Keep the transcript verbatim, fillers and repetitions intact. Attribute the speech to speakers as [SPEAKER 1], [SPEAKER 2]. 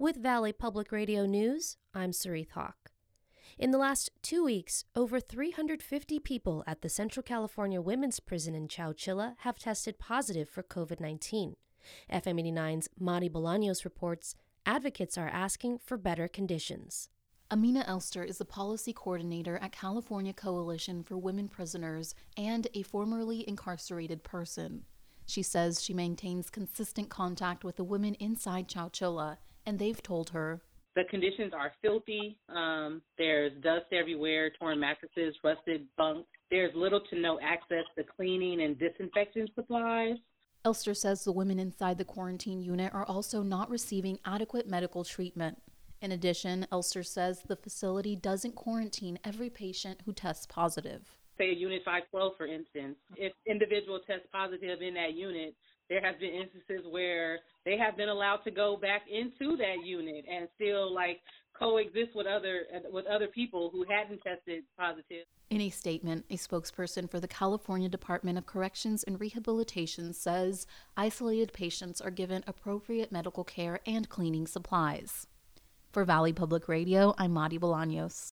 [SPEAKER 1] With Valley Public Radio News, I'm Sarith Hawk. In the last two weeks, over three hundred fifty people at the Central California Women's Prison in Chowchilla have tested positive for covid nineteen. F M eighty-nine's Madi Bolaños reports advocates are asking for better conditions.
[SPEAKER 2] Amina Elster is a policy coordinator at California Coalition for Women Prisoners and a formerly incarcerated person. She says she maintains consistent contact with the women inside Chowchilla, and they've told her,
[SPEAKER 3] the conditions are filthy. Um, there's dust everywhere, torn mattresses, rusted bunks. There's little to no access to cleaning and disinfecting supplies.
[SPEAKER 2] Elster says the women inside the quarantine unit are also not receiving adequate medical treatment. In addition, Elster says the facility doesn't quarantine every patient who tests positive.
[SPEAKER 3] Say Unit five twelve, for instance, if individual tests positive in that unit, there has been instances where they have been allowed to go back into that unit and still like coexist with other with other people who hadn't tested positive.
[SPEAKER 2] In a statement, a spokesperson for the California Department of Corrections and Rehabilitation says isolated patients are given appropriate medical care and cleaning supplies. For Valley Public Radio, I'm Madi Bolaños.